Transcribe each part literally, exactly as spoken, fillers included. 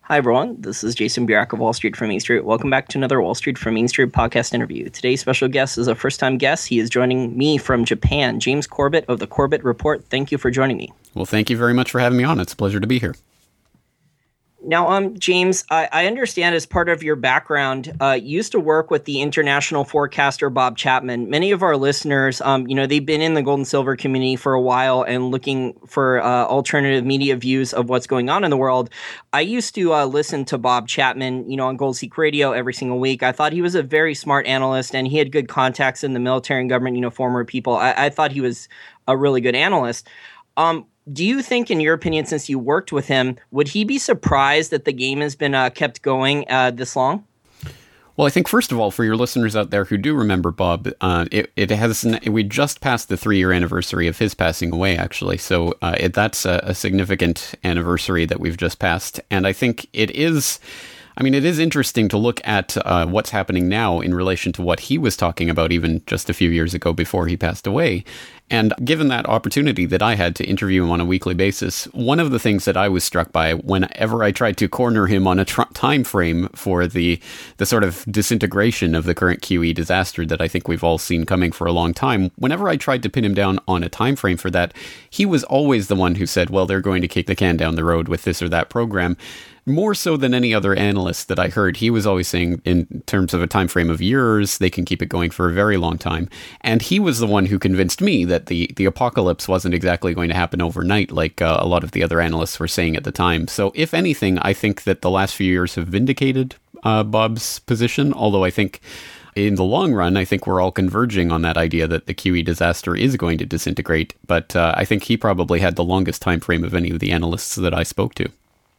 Hi, everyone. This is Jason Burak of Wall Street from Main Street. Welcome back to another Wall Street from Main Street podcast interview. Today's special guest is a first-time guest. He is joining me from Japan, James Corbett of the Corbett Report. Thank you for joining me. Well, thank you very much for having me on. It's a pleasure to be here. Now, um, James, I, I understand as part of your background, uh, you used to work with the international forecaster Bob Chapman. Many of our listeners, um, you know, they've been in the gold and silver community for a while and looking for uh, alternative media views of what's going on in the world. I used to uh, listen to Bob Chapman, you know, on Gold Seek Radio every single week. I thought he was a very smart analyst, and he had good contacts in the military and government, you know, former people. I, I thought he was a really good analyst. Um, Do you think, in your opinion, since you worked with him, would he be surprised that the game has been uh, kept going uh, this long? Well, I think, first of all, for your listeners out there who do remember Bob, uh, it, it has we just passed the three-year anniversary of his passing away, actually. So uh, it, that's a, a significant anniversary that we've just passed. And I think it is... I mean, it is interesting to look at uh, what's happening now in relation to what he was talking about even just a few years ago before he passed away. And given that opportunity that I had to interview him on a weekly basis, one of the things that I was struck by whenever I tried to corner him on a tr- time frame for the the sort of disintegration of the current Q E disaster that I think we've all seen coming for a long time, whenever I tried to pin him down on a time frame for that, he was always the one who said, well, they're going to kick the can down the road with this or that program. More so than any other analyst that I heard, he was always saying in terms of a time frame of years, they can keep it going for a very long time. And he was the one who convinced me that the, the apocalypse wasn't exactly going to happen overnight like uh, a lot of the other analysts were saying at the time. So if anything, I think that the last few years have vindicated uh, Bob's position, although I think in the long run, I think we're all converging on that idea that the Q E disaster is going to disintegrate. But uh, I think he probably had the longest time frame of any of the analysts that I spoke to.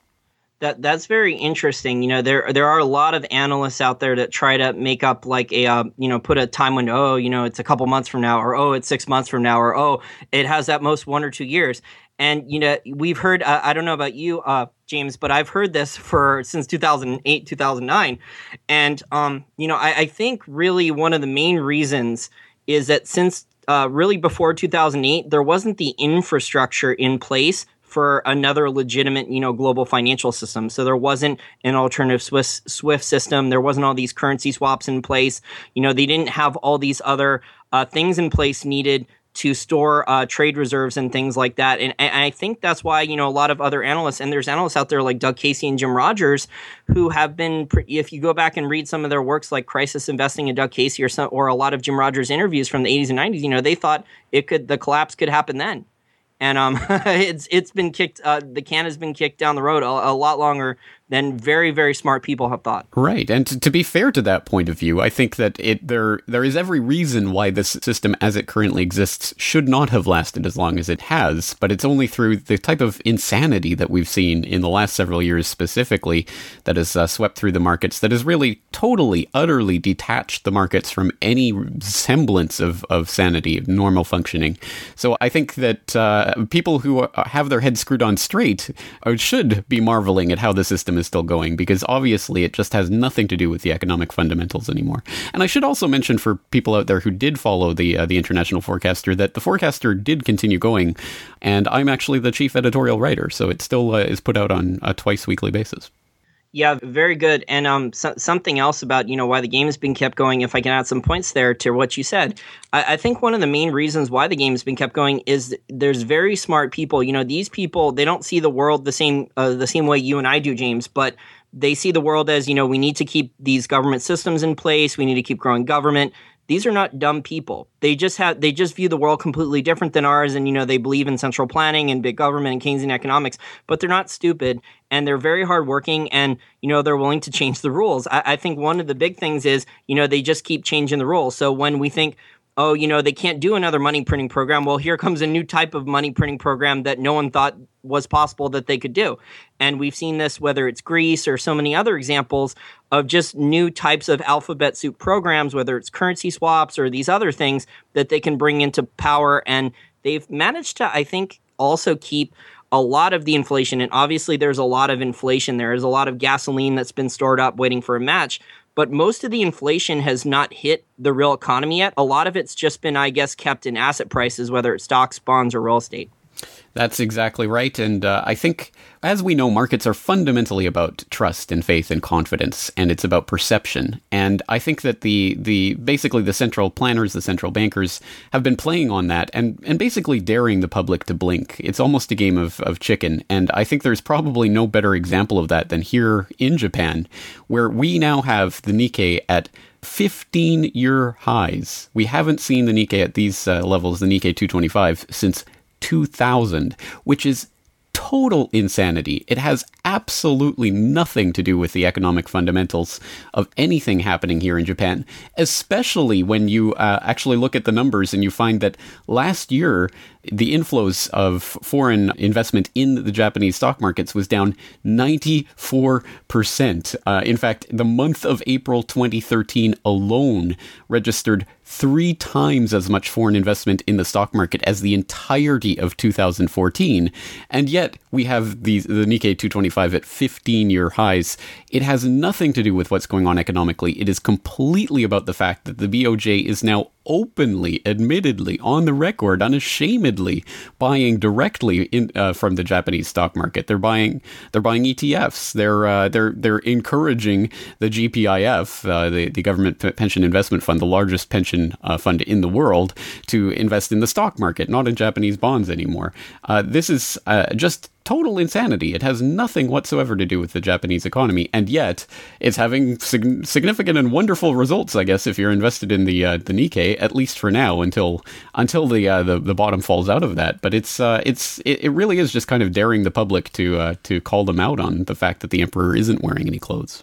That that's very interesting. You know, there there are a lot of analysts out there that try to make up like a uh, you know, put a time window. Oh, you know, it's a couple months from now, or oh, it's six months from now, or oh, it has at most one or two years. And you know, we've heard. Uh, I don't know about you, uh, James, but I've heard this for since two thousand eight, two thousand nine, and um, you know, I, I think really one of the main reasons is that since uh, really before two thousand eight, there wasn't the infrastructure in place for another legitimate, you know, global financial system. So there wasn't an alternative Swiss, SWIFT system. There wasn't all these currency swaps in place. You know, they didn't have all these other uh, things in place needed to store uh, trade reserves and things like that. And, and I think that's why, you know, a lot of other analysts, and there's analysts out there like Doug Casey and Jim Rogers, who have been, if you go back and read some of their works like Crisis Investing and Doug Casey or some, or a lot of Jim Rogers interviews from the eighties and nineties, you know, they thought it could, the collapse could happen then. And um, it's it's been kicked. Uh, the can has been kicked down the road a, a lot longer than very, very smart people have thought. Right. And to, to be fair to that point of view, I think that it there there is every reason why this system as it currently exists should not have lasted as long as it has. But it's only through the type of insanity that we've seen in the last several years specifically that has uh, swept through the markets that has really totally, utterly detached the markets from any semblance of, of sanity, of normal functioning. So I think that uh, people who have their heads screwed on straight should be marveling at how the system is still going, because obviously it just has nothing to do with the economic fundamentals anymore. And I should also mention for people out there who did follow the uh, the International Forecaster that the Forecaster did continue going, and I'm actually the chief editorial writer, so it still uh, is put out on a twice weekly basis. Yeah, very good. And um, so, something else about, you know, why the game has been kept going, if I can add some points there to what you said. I, I think one of the main reasons why the game has been kept going is there's very smart people. You know, these people, they don't see the world the same uh, the same way you and I do, James, but they see the world as, you know, we need to keep these government systems in place. We need to keep growing government. These are not dumb people. They just have they just view the world completely different than ours, and you know they believe in central planning and big government and Keynesian economics. But they're not stupid, and they're very hardworking, and you know they're willing to change the rules. I, I think one of the big things is you know they just keep changing the rules. So when we think, oh, you know, they can't do another money printing program. Well, here comes a new type of money printing program that no one thought was possible that they could do. And we've seen this, whether it's Greece or so many other examples of just new types of alphabet soup programs, whether it's currency swaps or these other things that they can bring into power. And they've managed to, I think, also keep a lot of the inflation. And obviously there's a lot of inflation. There is a lot of gasoline that's been stored up waiting for a match. But most of the inflation has not hit the real economy yet. A lot of it's just been, I guess, kept in asset prices, whether it's stocks, bonds, or real estate. That's exactly right. And uh, I think, as we know, markets are fundamentally about trust and faith and confidence, and it's about perception. And I think that the the basically the central planners, the central bankers, have been playing on that and, and basically daring the public to blink. It's almost a game of, of chicken. And I think there's probably no better example of that than here in Japan, where we now have the Nikkei at fifteen-year highs. We haven't seen the Nikkei at these uh, levels, the Nikkei two twenty-five, since two thousand, which is total insanity. It has absolutely nothing to do with the economic fundamentals of anything happening here in Japan, especially when you uh, actually look at the numbers and you find that last year, the inflows of foreign investment in the Japanese stock markets was down ninety-four percent. Uh, in fact, the month of April twenty thirteen alone registered three times as much foreign investment in the stock market as the entirety of two thousand fourteen. And yet we have the, the Nikkei two twenty-five at fifteen-year highs. It has nothing to do with what's going on economically. It is completely about the fact that the B O J is now openly, admittedly, on the record, unashamedly buying directly in, uh, from the Japanese stock market. They're buying, they're buying E T Fs. They're uh, they're they're encouraging the G P I F, uh, the the Government Pension Investment Fund, the largest pension uh, fund in the world, to invest in the stock market, not in Japanese bonds anymore. Uh, this is uh, just total insanity. It has nothing whatsoever to do with the Japanese economy, and yet it's having sig- significant and wonderful results, I guess, if you're invested in the uh, the Nikkei, at least for now, until until the uh, the, the bottom falls out of that. But it's uh, it's it, it really is just kind of daring the public to uh, to call them out on the fact that the emperor isn't wearing any clothes.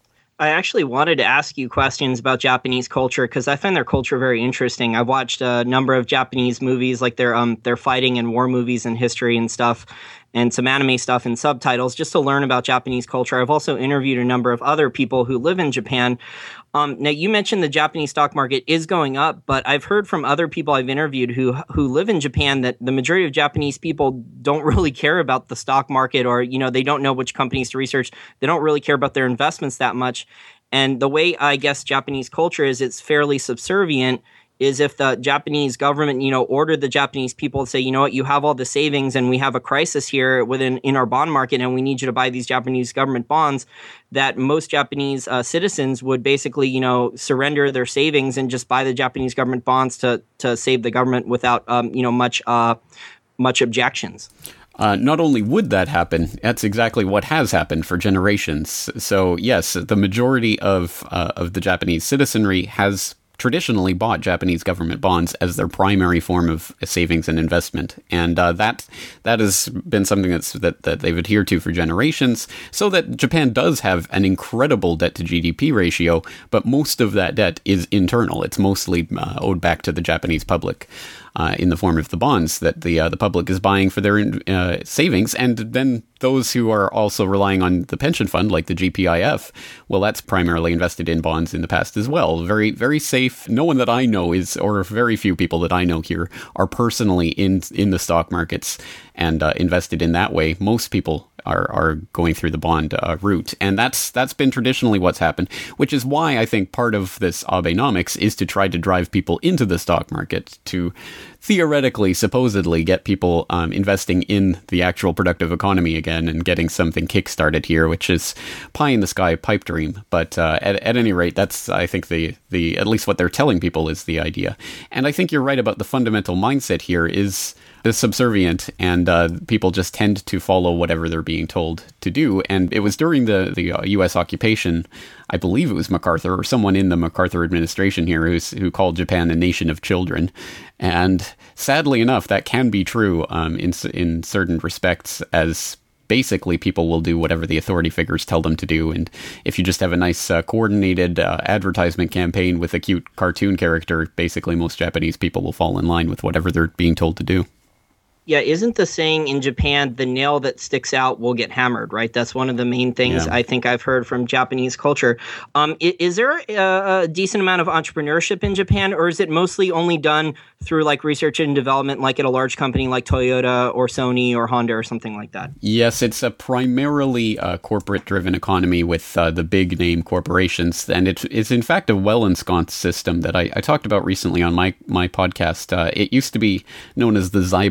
I actually wanted to ask you questions about Japanese culture because I find their culture very interesting. I've watched a number of Japanese movies, like their um their fighting and war movies and history and stuff, and some anime stuff and subtitles, just to learn about Japanese culture. I've also interviewed a number of other people who live in Japan. Um, now, you mentioned the Japanese stock market is going up, but I've heard from other people I've interviewed who who live in Japan that the majority of Japanese people don't really care about the stock market, or, you know, they don't know which companies to research. They don't really care about their investments that much. And the way I guess Japanese culture is, it's fairly subservient, is if the Japanese government, you know, ordered the Japanese people to say, you know what, you have all the savings and we have a crisis here within in our bond market and we need you to buy these Japanese government bonds, that most Japanese uh, citizens would basically, you know, surrender their savings and just buy the Japanese government bonds to to save the government without, um, you know, much uh, much objections. Uh, not only would that happen, that's exactly what has happened for generations. So yes, the majority of uh, of the Japanese citizenry has traditionally bought Japanese government bonds as their primary form of savings and investment. And uh, that that has been something that's that, that they've adhered to for generations, so that Japan does have an incredible debt to G D P ratio, but most of that debt is internal. It's mostly uh, owed back to the Japanese public. Uh, in the form of the bonds that the uh, the public is buying for their uh, savings, and then those who are also relying on the pension fund, like the G P I F, well, that's primarily invested in bonds in the past as well. Very, very safe. No one that I know is, or very few people that I know here, are personally in in the stock markets and uh, invested in that way. Most people are are going through the bond uh, route, and that's that's been traditionally what's happened, which is why I think part of this Abenomics is to try to drive people into the stock market, to theoretically, supposedly, get people um, investing in the actual productive economy again and getting something kickstarted here, which is pie in the sky pipe dream. But uh, at, at any rate, that's, I think, the, the at least what they're telling people is the idea. And I think you're right about the fundamental mindset here is is subservient, and uh, people just tend to follow whatever they're being told to do. And it was during the, the uh, U S occupation, I believe it was MacArthur or someone in the MacArthur administration here who's, who called Japan a nation of children. And sadly enough, that can be true um, in in certain respects, as basically people will do whatever the authority figures tell them to do. And if you just have a nice uh, coordinated uh, advertisement campaign with a cute cartoon character, basically most Japanese people will fall in line with whatever they're being told to do. Yeah, isn't the saying in Japan, the nail that sticks out will get hammered, right? That's one of the main things yeah. I think I've heard from Japanese culture. Um, is, is there a, a decent amount of entrepreneurship in Japan, or is it mostly only done through like research and development, like at a large company like Toyota or Sony or Honda or something like that? Yes, it's a primarily uh, corporate-driven economy with uh, the big-name corporations, and it, it's in fact a well-ensconced system that I, I talked about recently on my, my podcast. Uh, it used to be known as the Zaibatsu,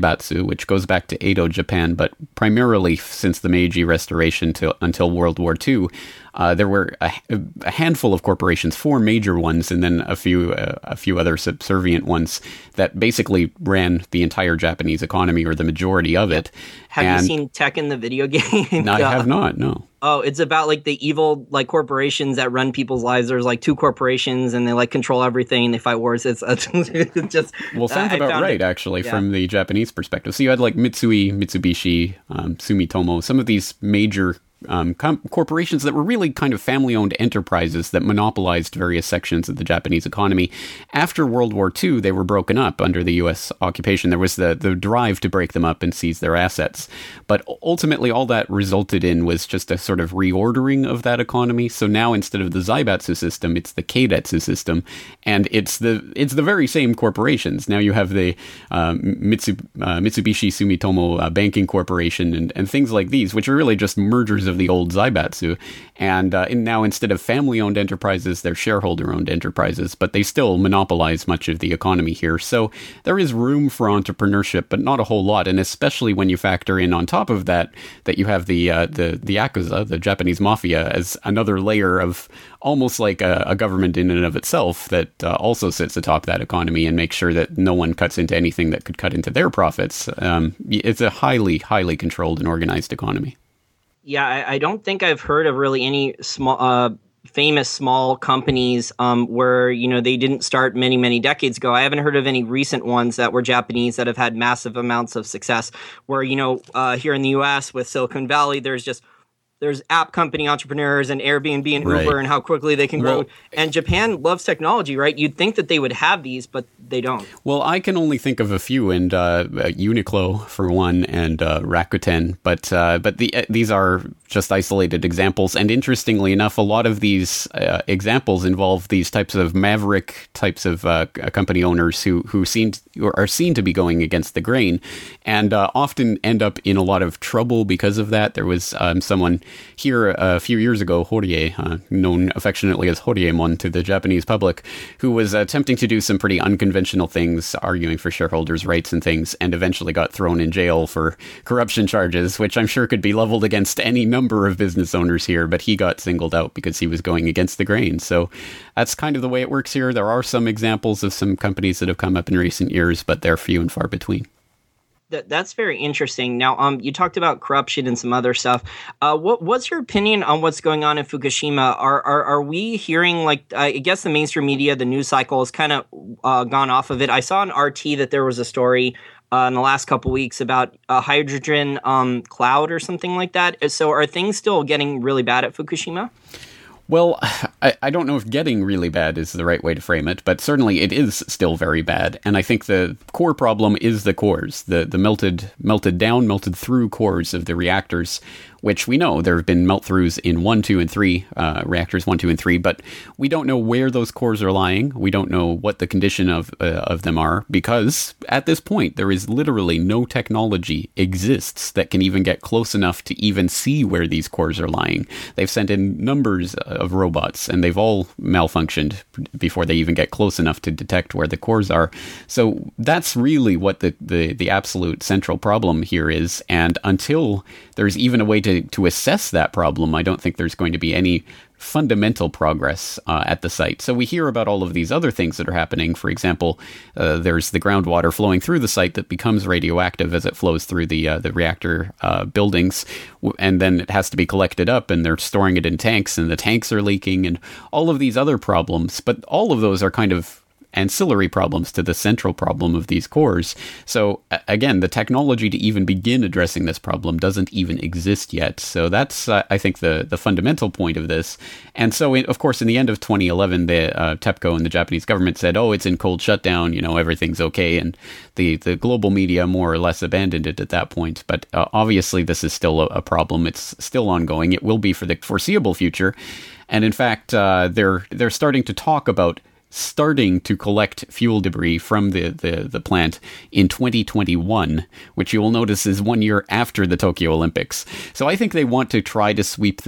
which goes back to Edo, Japan, but primarily since the Meiji Restoration to, until World War Two. Uh, there were a, a handful of corporations, four major ones, and then a few uh, a few other subservient ones that basically ran the entire Japanese economy, or the majority of it. Have and you seen Tekken, the video game? No, I have not, no. Oh, it's about like the evil like corporations that run people's lives. There's like two corporations and they like control everything. They fight wars. It's, it's just well, sounds uh, about right, it, actually, yeah. from the Japanese perspective. So you had like Mitsui, Mitsubishi, um, Sumitomo, some of these major Um, com- corporations that were really kind of family-owned enterprises that monopolized various sections of the Japanese economy. After World War Two, they were broken up under the U S occupation. There was the, the drive to break them up and seize their assets. But ultimately, all that resulted in was just a sort of reordering of that economy. So now, instead of the Zaibatsu system, it's the Keidetsu system, and it's the it's the very same corporations. Now you have the um, Mitsu, uh, Mitsubishi Sumitomo uh, Banking Corporation and, and things like these, which are really just mergers of the old Zaibatsu, and, uh, and now instead of family-owned enterprises, they're shareholder-owned enterprises, but they still monopolize much of the economy here. So there is room for entrepreneurship, but not a whole lot, and especially when you factor in on top of that, that you have the uh, the, the Yakuza, the Japanese mafia, as another layer of almost like a, a government in and of itself that uh, also sits atop that economy and makes sure that no one cuts into anything that could cut into their profits. Um, it's a highly, highly controlled and organized economy. Yeah, I, I don't think I've heard of really any small, uh, famous small companies um, where, you know, they didn't start many, many decades ago. I haven't heard of any recent ones that were Japanese that have had massive amounts of success where, you know, uh, here in the U S with Silicon Valley, there's just There's app company entrepreneurs and Airbnb and Uber right. and how quickly they can grow. Well, and Japan loves technology, right? You'd think that they would have these, but they don't. Well, I can only think of a few, and uh, Uniqlo for one, and uh, Rakuten. But uh, but the, uh, these are just isolated examples. And interestingly enough, a lot of these uh, examples involve these types of maverick types of uh, company owners who who seem to, or are seen to be going against the grain, and uh, often end up in a lot of trouble because of that. There was um, someone here a few years ago, Horie, uh, known affectionately as Horiemon to the Japanese public, who was attempting to do some pretty unconventional things, arguing for shareholders' rights and things, and eventually got thrown in jail for corruption charges, which I'm sure could be leveled against any number of business owners here, but he got singled out because he was going against the grain. So that's kind of the way it works here. There are some examples of some companies that have come up in recent years, but they're few and far between. That, that's very interesting. Now, um, you talked about corruption and some other stuff. Uh, what what's your opinion on what's going on in Fukushima? Are are are we hearing, like, I guess the mainstream media, the news cycle has kind of uh, gone off of it. I saw on R T that there was a story uh, in the last couple weeks about a hydrogen um, cloud or something like that. So are things still getting really bad at Fukushima? Well, I, I don't know if getting really bad is the right way to frame it, but certainly it is still very bad. And I think the core problem is the cores, the the melted melted down, melted through cores of the reactors, which we know there have been melt-throughs in one, two, and three, uh, reactors one, two, and three, but we don't know where those cores are lying. We don't know what the condition of uh, of them are, because at this point, there is literally no technology exists that can even get close enough to even see where these cores are lying. They've sent in numbers of robots, and they've all malfunctioned before they even get close enough to detect where the cores are. So that's really what the, the, the absolute central problem here is, and until there's even a way to To, to assess that problem, I don't think there's going to be any fundamental progress uh, at the site. So we hear about all of these other things that are happening. For example, uh, there's the groundwater flowing through the site that becomes radioactive as it flows through the uh, the reactor uh, buildings, and then it has to be collected up, and they're storing it in tanks, and the tanks are leaking, and all of these other problems. But all of those are kind of ancillary problems to the central problem of these cores. So again, the technology to even begin addressing this problem doesn't even exist yet. So that's, uh, I think, the the fundamental point of this. And so, in, of course, in the end of twenty eleven, the uh, TEPCO and the Japanese government said, oh, it's in cold shutdown, you know, everything's okay. And the, the global media more or less abandoned it at that point. But uh, obviously, this is still a, a problem. It's still ongoing. It will be for the foreseeable future. And in fact, uh, they're they're starting to talk about starting to collect fuel debris from the, the, the plant in twenty twenty-one, which you will notice is one year after the Tokyo Olympics. So I think they want to try to sweep this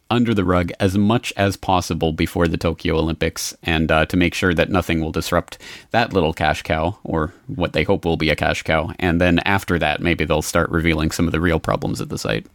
under the rug as much as possible before the Tokyo Olympics, and uh, to make sure that nothing will disrupt that little cash cow, or what they hope will be a cash cow. And then after that, maybe they'll start revealing some of the real problems at the site.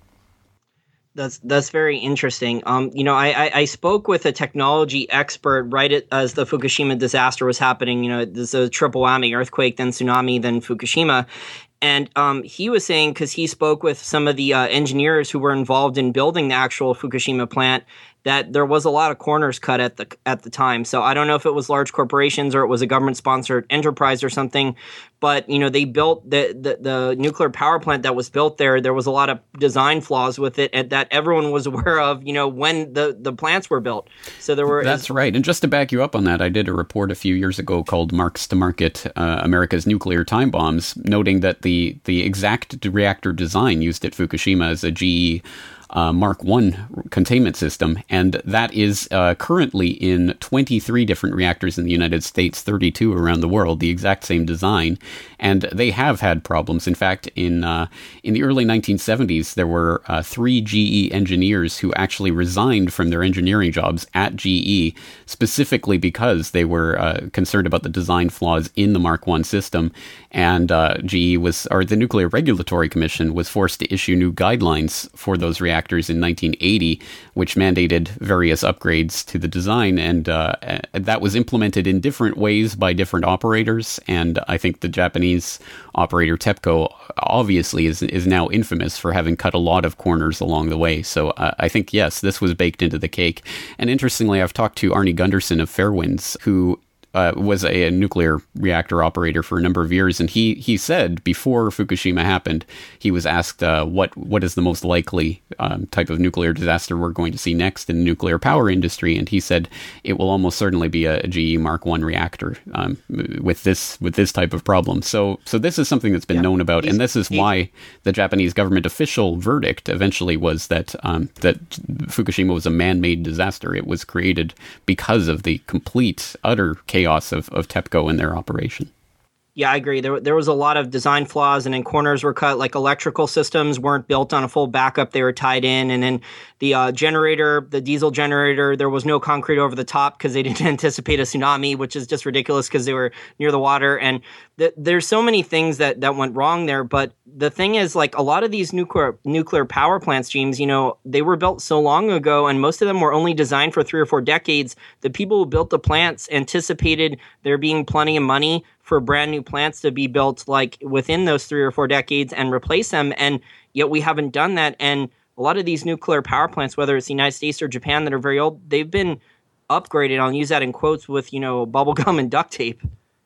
That's that's very interesting. Um, you know, I, I I spoke with a technology expert right at, as the Fukushima disaster was happening. You know, there's a triple whammy: earthquake, then tsunami, then Fukushima. And um, he was saying, because he spoke with some of the uh, engineers who were involved in building the actual Fukushima plant, that there was a lot of corners cut at the at the time. So I don't know if it was large corporations or it was a government-sponsored enterprise or something, but you know they built the, the the nuclear power plant that was built there. There was a lot of design flaws with it, and that everyone was aware of. You know when the, the plants were built. So there were. That's right. And just to back you up on that, I did a report a few years ago called "Marks to Market: uh, America's Nuclear Time Bombs," noting that the the exact reactor design used at Fukushima is a G E Uh, Mark one containment system, and that is uh, currently in twenty-three different reactors in the United States, thirty-two around the world, the exact same design, and they have had problems. In fact, in uh, in the early nineteen seventies, there were uh, three G E engineers who actually resigned from their engineering jobs at G E, specifically because they were uh, concerned about the design flaws in the Mark one system, and uh, G E was, or the Nuclear Regulatory Commission was forced to issue new guidelines for those reactors in nineteen eighty, which mandated various upgrades to the design, and uh, that was implemented in different ways by different operators. And I think the Japanese operator TEPCO obviously is is now infamous for having cut a lot of corners along the way. So uh, I think, yes, this was baked into the cake. And interestingly, I've talked to Arnie Gunderson of Fairwinds, who Uh, was a, a nuclear reactor operator for a number of years, and he he said before Fukushima happened, he was asked uh, what what is the most likely um, type of nuclear disaster we're going to see next in the nuclear power industry, and he said it will almost certainly be a, a G E Mark one reactor um, with this with this type of problem. So so this is something that's been yeah. known about, he's, and this is why the Japanese government official verdict eventually was that um, that Fukushima was a man-made disaster. It was created because of the complete, utter chaos chaos of, of TEPCO and their operation. Yeah, I agree. There, there was a lot of design flaws, and then corners were cut. Like electrical systems weren't built on a full backup; they were tied in, and then the uh, generator, the diesel generator, there was no concrete over the top because they didn't anticipate a tsunami, which is just ridiculous because they were near the water. And th- there's so many things that that went wrong there. But the thing is, like a lot of these nuclear nuclear power plants, James, you know, they were built so long ago, and most of them were only designed for three or four decades. The people who built the plants anticipated there being plenty of money for brand new plants to be built like within those three or four decades and replace them. And yet we haven't done that. And a lot of these nuclear power plants, whether it's the United States or Japan that are very old, they've been upgraded. I'll use that in quotes with, you know, bubble gum and duct tape.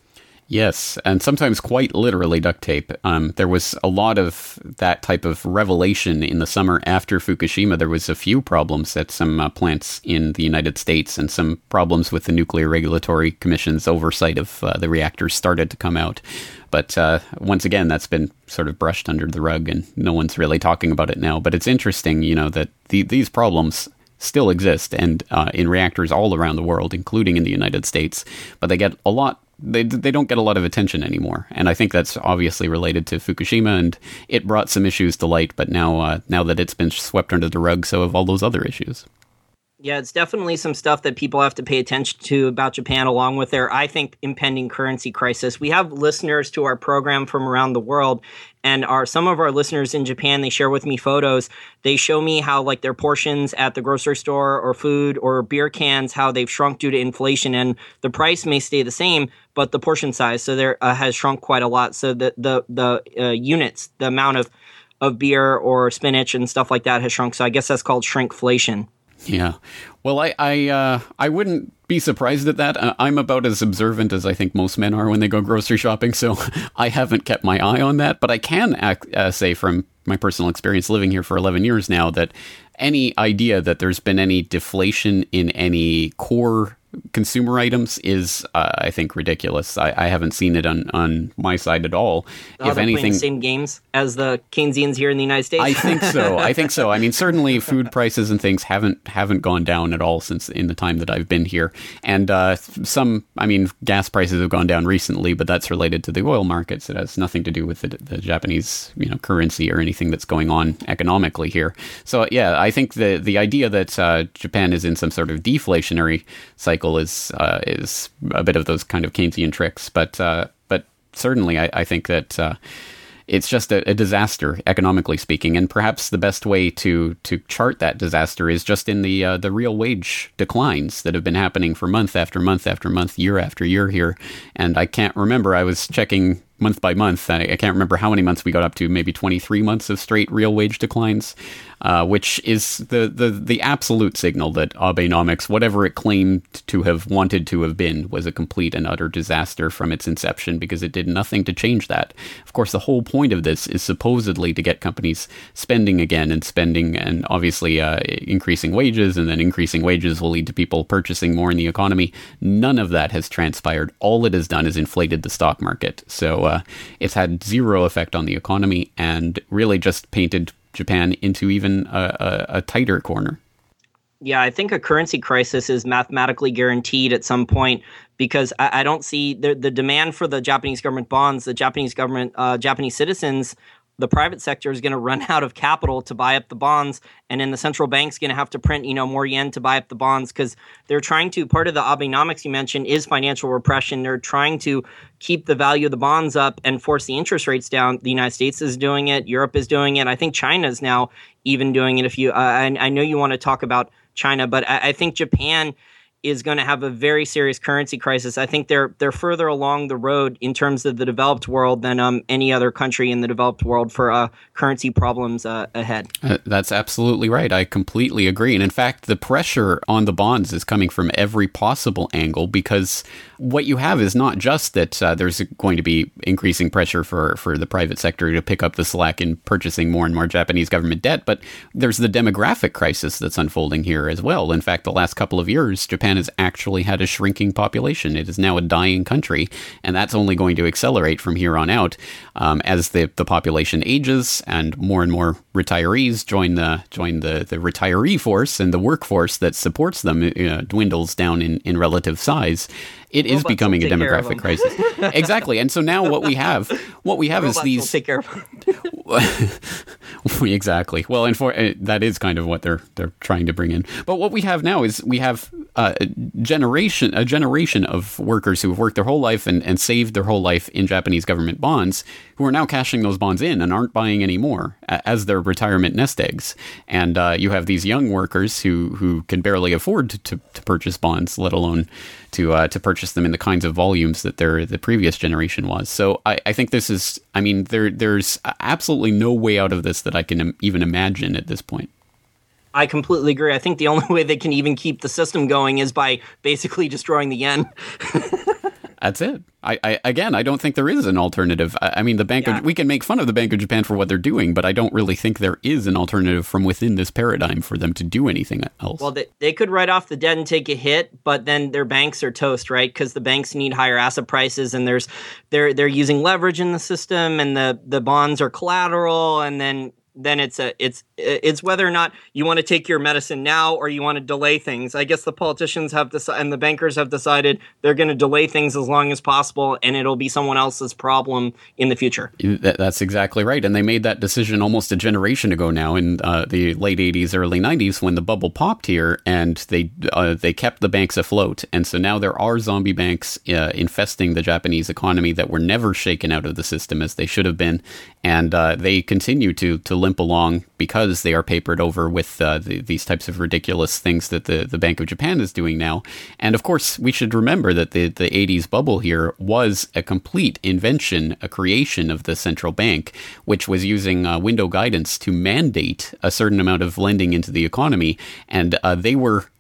Yes, and sometimes quite literally duct tape. Um, there was a lot of that type of revelation in the summer after Fukushima. There was a few problems at some uh, plants in the United States, and some problems with the Nuclear Regulatory Commission's oversight of uh, the reactors started to come out. But uh, once again, that's been sort of brushed under the rug, and no one's really talking about it now. But it's interesting, you know, that the, these problems still exist, and uh, in reactors all around the world, including in the United States, but they get a lot They they don't get a lot of attention anymore, and I think that's obviously related to Fukushima, and it brought some issues to light. But now, uh, now that it's been swept under the rug, so have all those other issues. Yeah, it's definitely some stuff that people have to pay attention to about Japan, along with their, I think, impending currency crisis. We have listeners to our program from around the world, and our some of our listeners in Japan, they share with me photos. They show me how, like, their portions at the grocery store or food or beer cans, how they've shrunk due to inflation, and the price may stay the same, but the portion size so there uh, has shrunk quite a lot. So the the the uh, units, the amount of of beer or spinach and stuff like that has shrunk. So I guess that's called shrinkflation. Yeah. Well, I I, uh, I wouldn't be surprised at that. Uh, I'm about as observant as I think most men are when they go grocery shopping, so I haven't kept my eye on that. But I can act, uh, say from my personal experience living here for eleven years now that any idea that there's been any deflation in any core consumer items is, uh, I think, ridiculous. I, I haven't seen it on, on my side at all. Oh, if they're anything, playing the same games as the Keynesians here in the United States. I think so. I think so. I mean, certainly food prices and things haven't haven't gone down at all since in the time that I've been here. And uh, some, I mean, gas prices have gone down recently, but that's related to the oil markets. It has nothing to do with the, the Japanese, you know, currency or anything that's going on economically here. So yeah, I think the the idea that uh, Japan is in some sort of deflationary cycle is uh, is a bit of those kind of Keynesian tricks. But uh, but certainly, I, I think that. Uh, It's just a, a disaster, economically speaking, and perhaps the best way to to chart that disaster is just in the uh, the real wage declines that have been happening for month after month after month, year after year here. And I can't remember, I was checking month by month, and I can't remember how many months we got up to, maybe twenty-three months of straight real wage declines, uh, which is the, the, the absolute signal that Abenomics, whatever it claimed to have wanted to have been, was a complete and utter disaster from its inception, because it did nothing to change that. Of course, the whole point of this is supposedly to get companies spending again and spending, and obviously uh, increasing wages, and then increasing wages will lead to people purchasing more in the economy. None of that has transpired. All it has done is inflated the stock market. So uh, it's had zero effect on the economy and really just painted Japan into even a, a, a tighter corner. Yeah, I think a currency crisis is mathematically guaranteed at some point, because I, I don't see the, the demand for the Japanese government bonds, the Japanese government, uh, Japanese citizens, the private sector is going to run out of capital to buy up the bonds, and then the central bank's going to have to print, you know, more yen to buy up the bonds, because they're trying to, part of the Abenomics you mentioned is financial repression. They're trying to keep the value of the bonds up and force the interest rates down. The United States is doing it. Europe is doing it. I think China is now even doing it. If you, uh, I, I know you want to talk about China, but I, I think Japan is going to have a very serious currency crisis. I think they're they're further along the road in terms of the developed world than um, any other country in the developed world for uh, currency problems uh, ahead. Uh, that's absolutely right. I completely agree. And in fact, the pressure on the bonds is coming from every possible angle, because what you have is not just that uh, there's going to be increasing pressure for, for the private sector to pick up the slack in purchasing more and more Japanese government debt, but there's the demographic crisis that's unfolding here as well. In fact, the last couple of years, Japan has actually had a shrinking population. It is now a dying country, and that's only going to accelerate from here on out um, as the, the population ages and more and more retirees join the join the, the retiree force, and the workforce that supports them uh, dwindles down in, in relative size. It is becoming a demographic crisis. Exactly. And so now what we have, what we have Robots is these. will take care of them. Exactly. Well, and for uh, that is kind of what they're they're trying to bring in. But what we have now is we have uh, a generation a generation of workers who have worked their whole life and, and saved their whole life in Japanese government bonds, who are now cashing those bonds in and aren't buying any more as their retirement nest eggs. And uh, you have these young workers who who can barely afford to, to, to purchase bonds, let alone to uh, to purchase them in the kinds of volumes that their the previous generation was. So I, I think this is, I mean, there there's absolutely no way out of this that I can im- even imagine at this point. I completely agree. I think the only way they can even keep the system going is by basically destroying the yen. That's it. I, I again, I don't think there is an alternative. I, I mean, the Bank yeah. of, we can make fun of the Bank of Japan for what they're doing, but I don't really think there is an alternative from within this paradigm for them to do anything else. Well, they, they could write off the debt and take a hit, but then their banks are toast, right? Because the banks need higher asset prices, and there's they're they're using leverage in the system, and the the bonds are collateral, and then. then it's a it's it's whether or not you want to take your medicine now or you want to delay things. I guess the politicians have decided and the bankers have decided they're going to delay things as long as possible, and it'll be someone else's problem in the future. That's exactly right. And they made that decision almost a generation ago now, in uh, the late eighties, early nineties, when the bubble popped here, and they uh, they kept the banks afloat. And so now there are zombie banks uh, infesting the Japanese economy that were never shaken out of the system as they should have been. And uh, they continue to to limp along because they are papered over with uh, the, these types of ridiculous things that the, the Bank of Japan is doing now. And of course, we should remember that the, the eighties bubble here was a complete invention, a creation of the central bank, which was using uh, window guidance to mandate a certain amount of lending into the economy. And uh, they were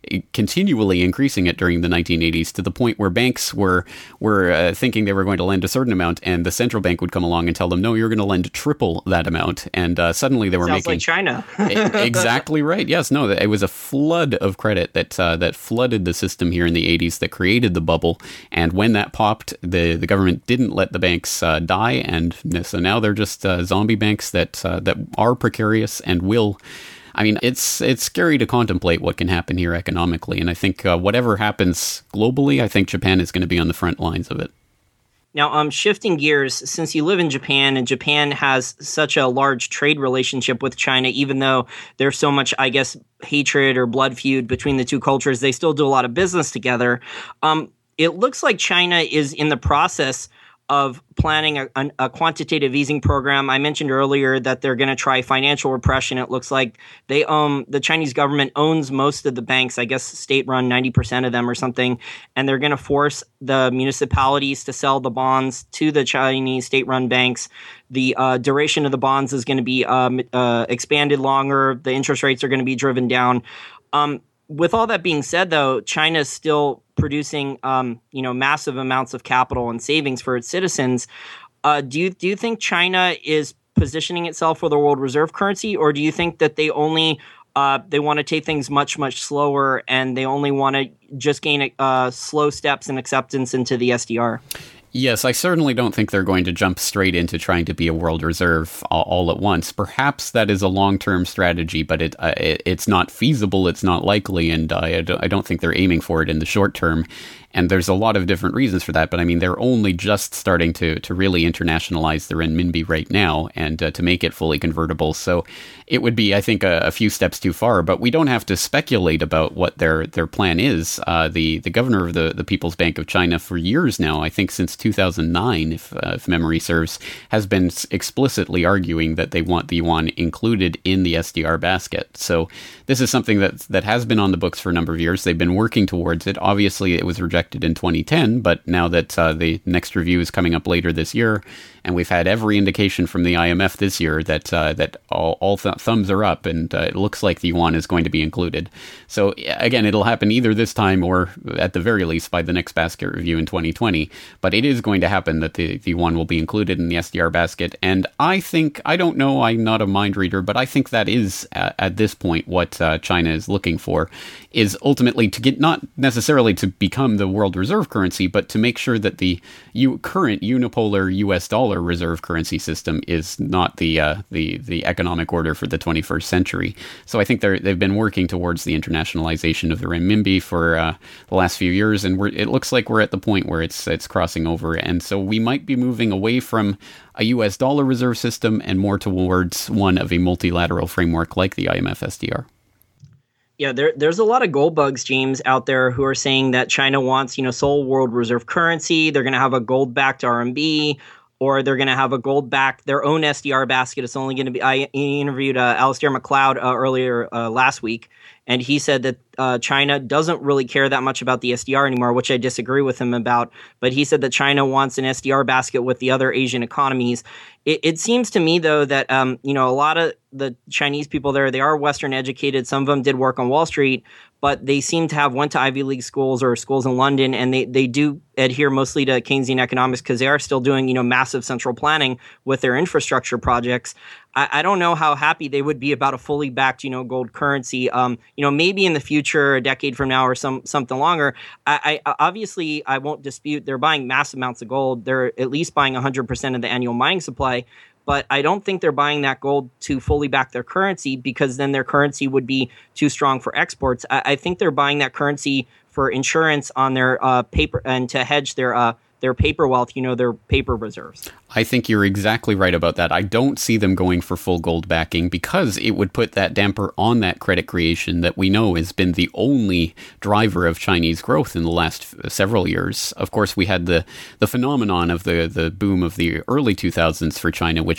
continually increasing it during the nineteen eighties to the point where banks were were uh, thinking they were going to lend a certain amount, and the central bank would come along and tell them, no, you're going to lend triple that amount. And uh, suddenly they were Sounds making... like China. Exactly right. Yes, no, it was a flood of credit that uh, that flooded the system here in the eighties that created the bubble. And when that popped, the, the government didn't let the banks uh, die. And so now they're just uh, zombie banks that uh, that are precarious and will... I mean, it's it's scary to contemplate what can happen here economically. And I think uh, whatever happens globally, I think Japan is going to be on the front lines of it. Now, um, shifting gears, since you live in Japan and Japan has such a large trade relationship with China, even though there's so much, I guess, hatred or blood feud between the two cultures, they still do a lot of business together. Um, it looks like China is in the process of planning a, a quantitative easing program. I mentioned earlier that they're going to try financial repression. It looks like they own, the Chinese government owns most of the banks, I guess state-run ninety percent of them or something, and they're going to force the municipalities to sell the bonds to the Chinese state-run banks. The uh, duration of the bonds is going to be um, uh, expanded longer. The interest rates are going to be driven down. Um, with all that being said, though, China is still producing, um, you know, massive amounts of capital and savings for its citizens. Uh, do you do you think China is positioning itself for the world reserve currency, or do you think that they only uh, they want to take things much much slower and they only want to just gain uh, slow steps and acceptance into the S D R? Yes, I certainly don't think they're going to jump straight into trying to be a world reserve all, all at once. Perhaps that is a long-term strategy, but it, uh, it it's not feasible, it's not likely, and uh, I, don't, I don't think they're aiming for it in the short term. And there's a lot of different reasons for that, but I mean, they're only just starting to to really internationalize the renminbi right now and uh, to make it fully convertible. So it would be, I think, a, a few steps too far, but we don't have to speculate about what their their plan is. Uh, the, the governor of the, the People's Bank of China for years now, I think since two thousand nine, if, uh, if memory serves, has been explicitly arguing that they want the yuan included in the S D R basket. So this is something that, that has been on the books for a number of years. They've been working towards it. Obviously, it was rejected in twenty ten, but now that uh, the next review is coming up later this year, and we've had every indication from the I M F this year that uh, that all, all th- thumbs are up, and uh, it looks like the yuan is going to be included. So again, it'll happen either this time or at the very least by the next basket review in twenty twenty, but it is going to happen that the, the yuan will be included in the S D R basket. And I think, I don't know, I'm not a mind reader, but I think that is at, at this point what uh, China is looking for, is ultimately to get, not necessarily to become the world reserve currency, but to make sure that the U- current unipolar U S dollar reserve currency system is not the uh, the the economic order for the twenty-first century. So I think they're they've been working towards the internationalization of the renminbi for uh, the last few years, and we're, it looks like we're at the point where it's it's crossing over, and so we might be moving away from a U S dollar reserve system and more towards one of a multilateral framework like the I M F S D R. Yeah, there, there's a lot of gold bugs, James, out there who are saying that China wants, you know, sole world reserve currency. They're going to have a gold-backed R M B, or they're going to have a gold-backed, their own S D R basket. It's only going to be, I interviewed uh, Alistair McLeod uh, earlier uh, last week, and he said that uh, China doesn't really care that much about the S D R anymore, which I disagree with him about. But he said that China wants an S D R basket with the other Asian economies. It, it seems to me, though, that um, you know, a lot of the Chinese people there, they are Western educated. Some of them did work on Wall Street, but they seem to have went to Ivy League schools or schools in London, and they, they do adhere mostly to Keynesian economics because they are still doing, you know, massive central planning with their infrastructure projects. I, I don't know how happy they would be about a fully backed, you know, gold currency. Um, you know, maybe in the future, a decade from now or some something longer. I, I obviously I won't dispute they're buying massive amounts of gold. They're at least buying one hundred percent of the annual mining supply. But I don't think they're buying that gold to fully back their currency, because then their currency would be too strong for exports. I, I think they're buying that currency for insurance on their uh, paper and to hedge their uh, their paper wealth, you know, their paper reserves. I think you're exactly right about that. I don't see them going for full gold backing because it would put that damper on that credit creation that we know has been the only driver of Chinese growth in the last several years. Of course, we had the, the phenomenon of the, the boom of the early two thousands for China, which was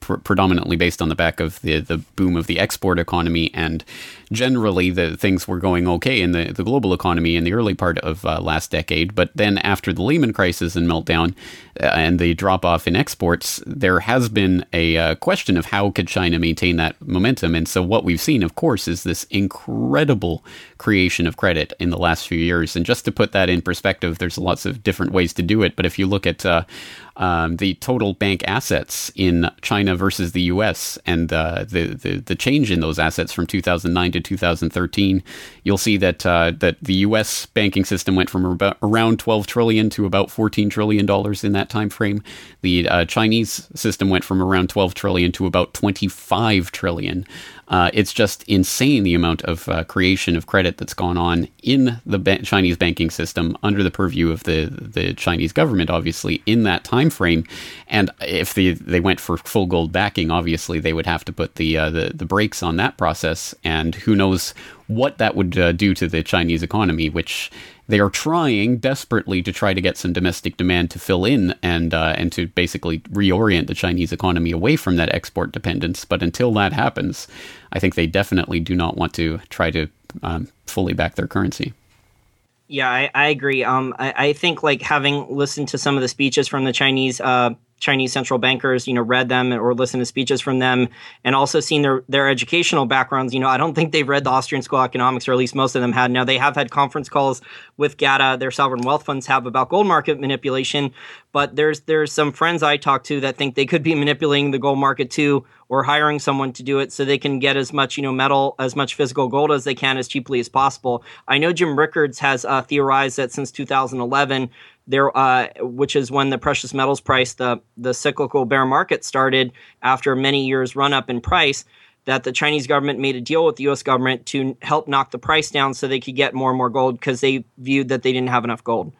pr- predominantly based on the back of the, the boom of the export economy, and generally the things were going okay in the, the global economy in the early part of uh, last decade. But then after the Lehman crisis and meltdown uh, and the drop-off in exports, there has been a uh, question of how could China maintain that momentum. And so what we've seen, of course, is this incredible creation of credit in the last few years. And just to put that in perspective, there's lots of different ways to do it. But if you look at uh, um, the total bank assets in China versus the U S and uh, the, the the change in those assets from two thousand nine to two thousand thirteen, you'll see that uh, that the U S banking system went from about around twelve trillion dollars to about fourteen trillion dollars in that time frame. The uh, Chinese system went from around twelve trillion dollars to about twenty-five trillion dollars. Uh, it's just insane the amount of uh, creation of credit that's gone on in the ba- Chinese banking system under the purview of the the Chinese government, obviously, in that time frame. And if they, they went for full gold backing, obviously they would have to put the uh, the, the brakes on that process. And who knows what that would uh, do to the Chinese economy, which they are trying desperately to try to get some domestic demand to fill in and uh, and to basically reorient the Chinese economy away from that export dependence. But until that happens, I think they definitely do not want to try to um, fully back their currency. Yeah, I, I agree. Um, I, I think like having listened to some of the speeches from the Chinese uh, Chinese central bankers, you know, read them or listened to speeches from them, and also seen their their educational backgrounds. You know, I don't think they've read the Austrian School of Economics, or at least most of them had. Now, they have had conference calls with G A T A, their sovereign wealth funds have, about gold market manipulation. But there's there's some friends I talk to that think they could be manipulating the gold market too, or hiring someone to do it so they can get as much, you know, metal, as much physical gold as they can as cheaply as possible. I know Jim Rickards has uh, theorized that since two thousand eleven, there, uh, which is when the precious metals price, the the cyclical bear market started after many years run up in price, that the Chinese government made a deal with the U S government to help knock the price down so they could get more and more gold because they viewed that they didn't have enough gold.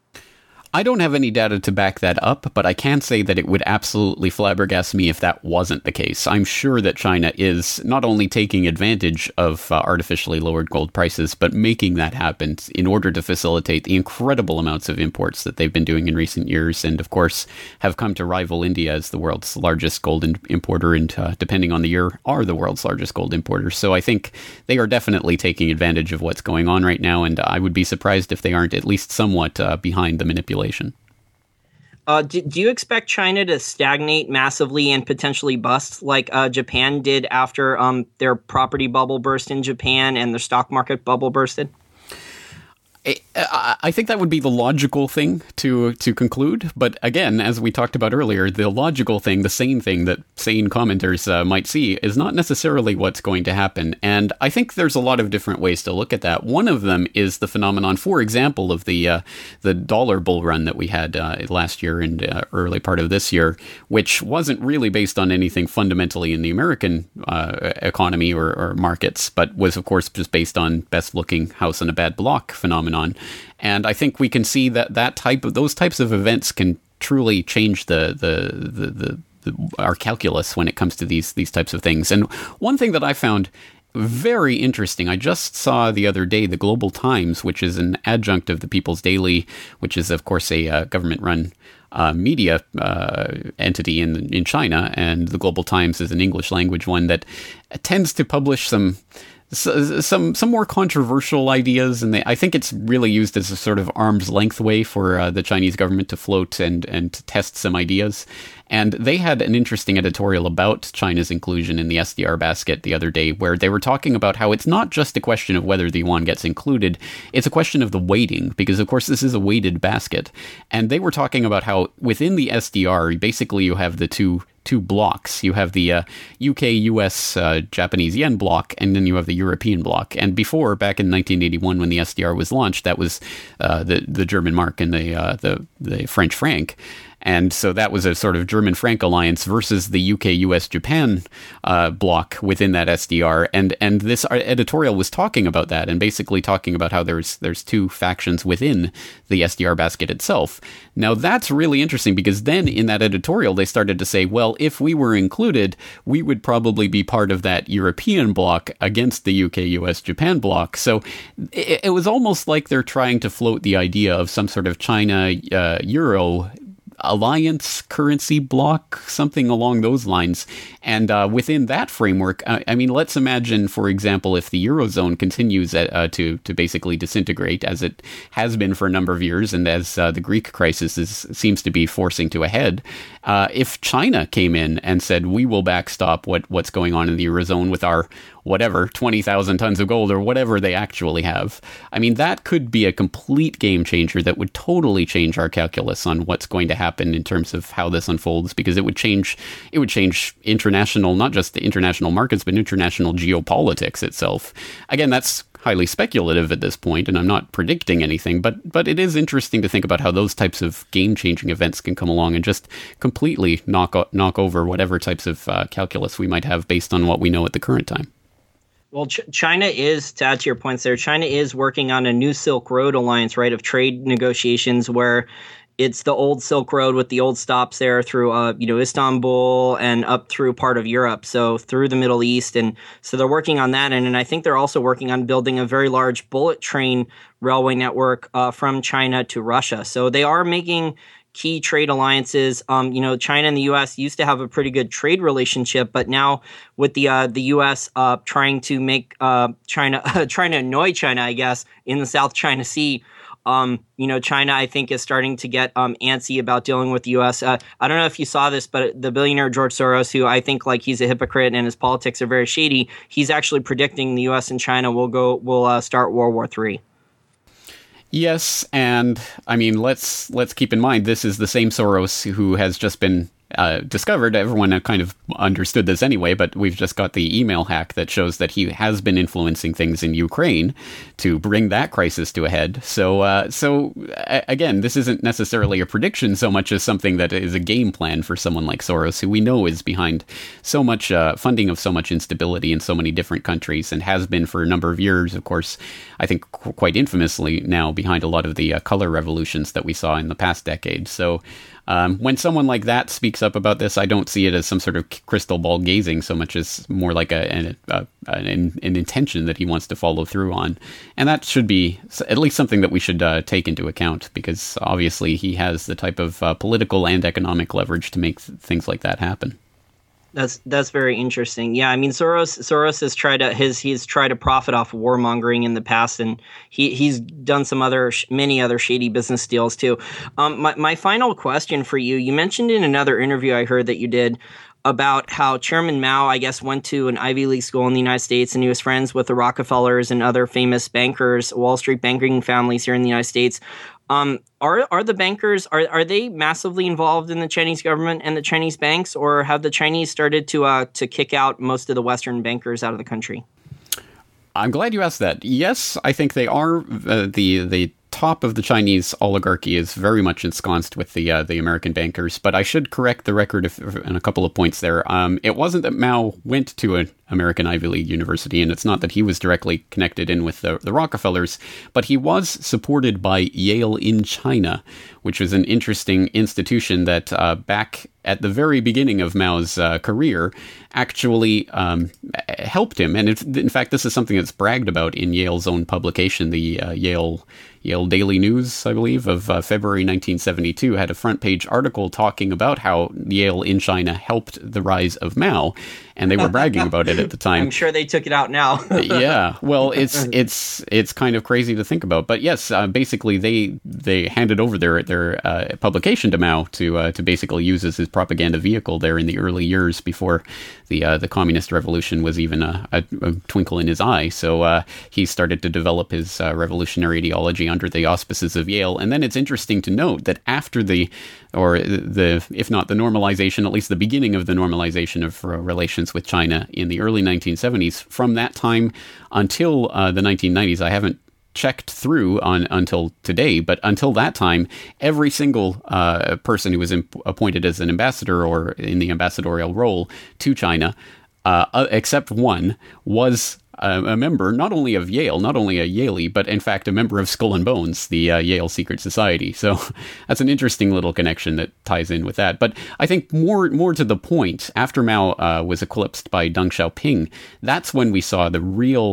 I don't have any data to back that up, but I can say that it would absolutely flabbergast me if that wasn't the case. I'm sure that China is not only taking advantage of uh, artificially lowered gold prices, but making that happen in order to facilitate the incredible amounts of imports that they've been doing in recent years, and of course have come to rival India as the world's largest gold in- importer, and uh, depending on the year, are the world's largest gold importer. So I think they are definitely taking advantage of what's going on right now, and I would be surprised if they aren't at least somewhat uh, behind the manipulation. Uh, do, do you expect China to stagnate massively and potentially bust like uh, Japan did after um, their property bubble burst in Japan and the stock market bubble bursted? I think that would be the logical thing to to conclude. But again, as we talked about earlier, the logical thing, the sane thing that sane commenters uh, might see is not necessarily what's going to happen. And I think there's a lot of different ways to look at that. One of them is the phenomenon, for example, of the uh, the dollar bull run that we had uh, last year and uh, early part of this year, which wasn't really based on anything fundamentally in the American uh, economy or, or markets, but was, of course, just based on best-looking house on a bad block phenomenon. And I think we can see that that type of those types of events can truly change the the, the the the our calculus when it comes to these these types of things. And one thing that I found very interesting, I just saw the other day the Global Times, which is an adjunct of the People's Daily, which is of course a uh, government-run uh, media uh, entity in in China, and the Global Times is an English language one that tends to publish some. Some some more controversial ideas, and they, I think it's really used as a sort of arm's length way for uh, the Chinese government to float and, and to test some ideas. And they had an interesting editorial about China's inclusion in the S D R basket the other day, where they were talking about how it's not just a question of whether the yuan gets included, it's a question of the weighting, because of course this is a weighted basket. And they were talking about how within the S D R, basically you have the two two blocks. You have the uh, U K, U S, uh, Japanese yen block, and then you have the European block. And before, back in nineteen eighty-one, when the S D R was launched, that was uh, the the German mark and the uh, the the French franc. And so that was a sort of German-Franc alliance versus the U K, U S, Japan uh, bloc within that S D R. And and this editorial was talking about that, and basically talking about how there's there's two factions within the S D R basket itself. Now that's really interesting, because then in that editorial they started to say, well, if we were included, we would probably be part of that European bloc against the U K, U S, Japan bloc. So it, it was almost like they're trying to float the idea of some sort of China uh, Euro alliance currency bloc, something along those lines. And uh, within that framework, I, I mean, let's imagine, for example, if the Eurozone continues at, uh, to to basically disintegrate as it has been for a number of years, and as uh, the Greek crisis is, seems to be forcing to a head, uh, if China came in and said, we will backstop what, what's going on in the Eurozone with our whatever, twenty thousand tons of gold or whatever they actually have. I mean, that could be a complete game changer that would totally change our calculus on what's going to happen in terms of how this unfolds, because it would change, it would change international, not just the international markets, but international geopolitics itself. Again, that's highly speculative at this point, and I'm not predicting anything, but but it is interesting to think about how those types of game-changing events can come along and just completely knock knock over whatever types of uh, calculus we might have based on what we know at the current time. Well, Ch- China is, to add to your points there, China is working on a new Silk Road alliance, right, of trade negotiations where it's the old Silk Road with the old stops there through, uh, you know, Istanbul and up through part of Europe, so through the Middle East. And so they're working on that. And, and I think they're also working on building a very large bullet train railway network uh, from China to Russia. So they are making key trade alliances. Um, you know, China and the U S used to have a pretty good trade relationship, but now with the uh, the U S uh, trying to make uh, China, trying to annoy China, I guess, in the South China Sea, um, you know, China, I think, is starting to get um, antsy about dealing with the U S. Uh, I don't know if you saw this, but the billionaire George Soros, who I think like he's a hypocrite and his politics are very shady, he's actually predicting the U S and China will go will uh, start World War Three. Yes, and I mean, let's let's keep in mind this is the same Soros who has just been uh, discovered. Everyone kind of understood this anyway, but we've just got the email hack that shows that he has been influencing things in Ukraine to bring that crisis to a head. So, uh, so again, this isn't necessarily a prediction so much as something that is a game plan for someone like Soros, who we know is behind so much uh, funding of so much instability in so many different countries, and has been for a number of years, of course, I think qu- quite infamously now behind a lot of the uh, color revolutions that we saw in the past decade. So um, when someone like that speaks up about this, I don't see it as some sort of crystal ball gazing so much as more like a, a, a an, an intention that he wants to follow through on. And that should be at least something that we should uh, take into account, because obviously he has the type of uh, political and economic leverage to make th- things like that happen. That's that's very interesting. Yeah, I mean, Soros Soros has tried to his he's tried to profit off warmongering in the past, and he he's done some other many other shady business deals too. Um, my my final question for you: you mentioned in another interview I heard that you did about how Chairman Mao, I guess, went to an Ivy League school in the United States, and he was friends with the Rockefellers and other famous bankers, Wall Street banking families here in the United States. Um, are are the bankers, are are they massively involved in the Chinese government and the Chinese banks, or have the Chinese started to uh, to kick out most of the Western bankers out of the country? I'm glad you asked that. Yes, I think they are. Uh, the the top of the Chinese oligarchy is very much ensconced with the uh, the American bankers. But I should correct the record if, in a couple of points there. Um, it wasn't that Mao went to an American Ivy League university, and it's not that he was directly connected in with the, the Rockefellers, but he was supported by Yale in China, which was an interesting institution that uh, back at the very beginning of Mao's uh, career actually um, helped him. And if, in fact, this is something that's bragged about in Yale's own publication, the uh, Yale Yale Daily News, I believe, of uh, February nineteen seventy-two, had a front page article talking about how Yale in China helped the rise of Mao, and they were bragging about it at the time. I'm sure they took it out now. Yeah, well, it's it's it's kind of crazy to think about, but yes, uh, basically they they handed over their their uh, publication to Mao to uh, to basically use as his propaganda vehicle there in the early years before the uh, the communist revolution was even a, a, a twinkle in his eye. So uh, he started to develop his uh, revolutionary ideology under the auspices of Yale. And then it's interesting to note that after the, or the, if not the normalization, at least the beginning of the normalization of uh, relations with China in the early nineteen seventies, from that time until uh, the nineteen nineties, I haven't checked through on until today, but until that time, every single uh, person who was imp- appointed as an ambassador or in the ambassadorial role to China, uh, except one, was a, a member not only of Yale, not only a Yaley, but in fact a member of Skull and Bones, the uh, Yale Secret Society. So that's an interesting little connection that ties in with that. But I think more more to the point, after Mao uh, was eclipsed by Deng Xiaoping, that's when we saw the real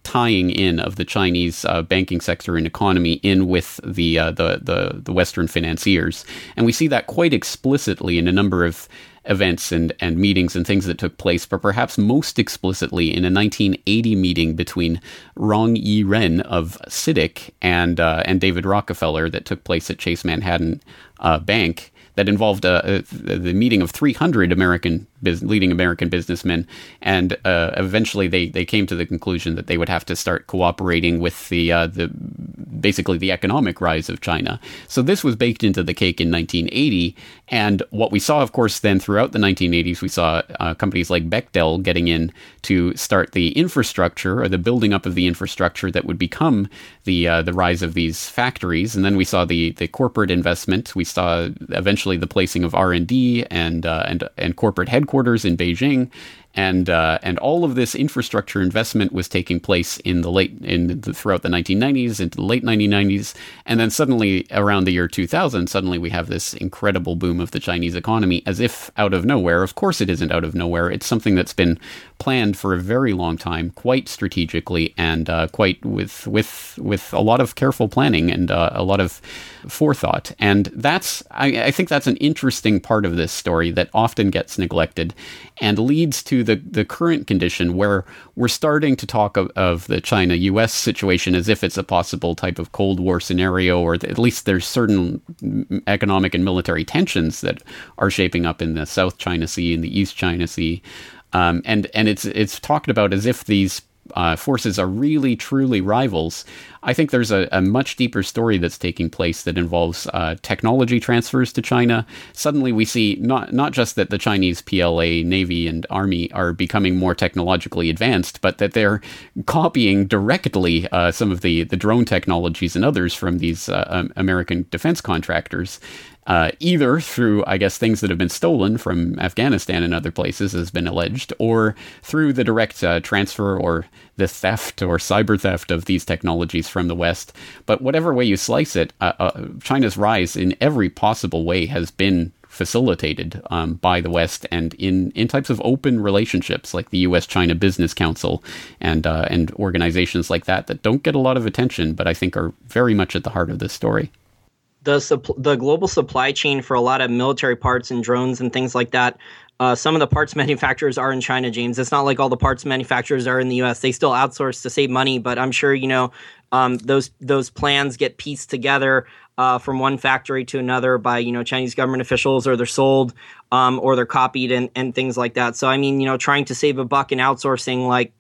tying in of the Chinese uh, banking sector and economy in with the, uh, the the the Western financiers, and we see that quite explicitly in a number of events and, and meetings and things that took place, but perhaps most explicitly in a nineteen eighty meeting between Rong Yi-ren of CITIC and uh, and David Rockefeller that took place at Chase Manhattan uh, Bank, that involved uh, uh, the meeting of three hundred American biz- leading American businessmen, and uh, eventually they, they came to the conclusion that they would have to start cooperating with the uh, the basically the economic rise of China. So this was baked into the cake in nineteen eighty, and what we saw, of course, then throughout the nineteen eighties, we saw uh, companies like Bechtel getting in to start the infrastructure, or the building up of the infrastructure that would become the uh, the rise of these factories, and then we saw the the corporate investment. We saw eventually the placing of R and D and uh, and and corporate headquarters in Beijing, and uh, and all of this infrastructure investment was taking place in the late in the, throughout the nineteen nineties into the late nineteen nineties, and then suddenly around the year two thousand, suddenly we have this incredible boom of the Chinese economy, as if out of nowhere. Of course, it isn't out of nowhere. It's something that's been planned for a very long time, quite strategically, and uh, quite with with with a lot of careful planning and uh, a lot of forethought. And that's I, I think that's an interesting part of this story that often gets neglected, and leads to the the current condition where we're starting to talk of, of the China-U S situation as if it's a possible type of Cold War scenario, or at least there's certain economic and military tensions that are shaping up in the South China Sea and the East China Sea. Um, and and it's it's talked about as if these uh, forces are really, truly rivals. I think there's a, a much deeper story that's taking place that involves uh, technology transfers to China. Suddenly we see not not just that the Chinese P L A, Navy, and Army are becoming more technologically advanced, but that they're copying directly uh, some of the, the drone technologies and others from these uh, um, American defense contractors. Uh, either through, I guess, things that have been stolen from Afghanistan and other places, has been alleged, or through the direct uh, transfer or the theft or cyber theft of these technologies from the West. But whatever way you slice it, uh, uh, China's rise in every possible way has been facilitated um, by the West, and in, in types of open relationships like the U S China Business Council and uh, and organizations like that that don't get a lot of attention, but I think are very much at the heart of this story. The supp- the global supply chain for a lot of military parts and drones and things like that, uh, some of the parts manufacturers are in China, James. It's not like all the parts manufacturers are in the U S. They still outsource to save money, but I'm sure, you know, um, those those plans get pieced together uh, from one factory to another by, you know, Chinese government officials, or they're sold um, or they're copied and, and things like that. So, I mean, you know, trying to save a buck in outsourcing, like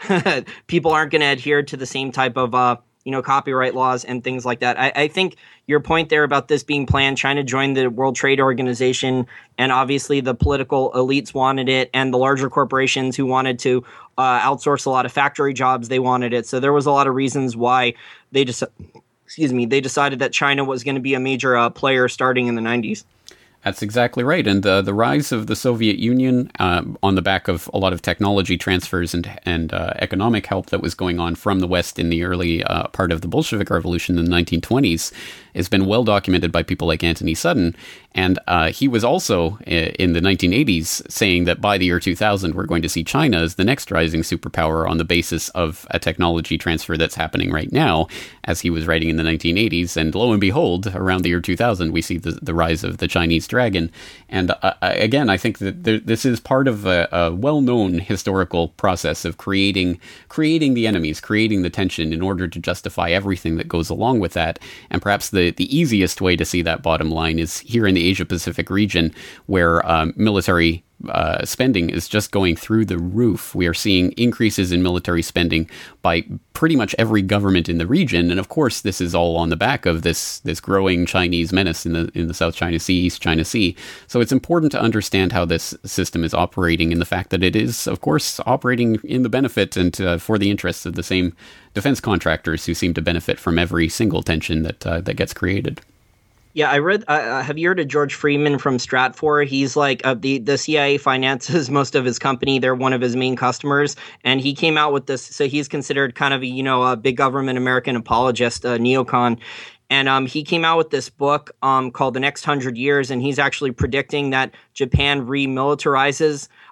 people aren't going to adhere to the same type of uh, you know, copyright laws and things like that. I, I think your point there about this being planned, China joined the World Trade Organization, and obviously the political elites wanted it, and the larger corporations who wanted to uh, outsource a lot of factory jobs, they wanted it. So there was a lot of reasons why they just, excuse me, they decided that China was going to be a major uh, player starting in the nineties. That's exactly right. And uh, the rise of the Soviet Union uh, on the back of a lot of technology transfers and and uh, economic help that was going on from the West in the early uh, part of the Bolshevik Revolution in the nineteen twenties has been well documented by people like Anthony Sutton. And uh, he was also in the nineteen eighties saying that by the year two thousand, we're going to see China as the next rising superpower on the basis of a technology transfer that's happening right now, as he was writing in the nineteen eighties. And lo and behold, around the year two thousand, we see the, the rise of the Chinese dragon. And uh, again, I think that there, this is part of a, a well-known historical process of creating creating the enemies, creating the tension in order to justify everything that goes along with that. And perhaps the, the easiest way to see that bottom line is here in the Asia-Pacific region, where um, military uh, spending is just going through the roof. We are seeing increases in military spending by pretty much every government in the region, and of course, this is all on the back of this this growing Chinese menace in the in the South China Sea, East China Sea. So it's important to understand how this system is operating, and the fact that it is, of course, operating in the benefit and uh, for the interests of the same defense contractors who seem to benefit from every single tension that uh, that gets created. Yeah, I read. Uh, have you heard of George Freeman from Stratfor? He's like uh, the the C I A finances most of his company. They're one of his main customers, and he came out with this. So he's considered kind of a, you know, a big government American apologist, a neocon. And um, he came out with this book um, called The Next Hundred Years, and he's actually predicting that Japan remilitarizes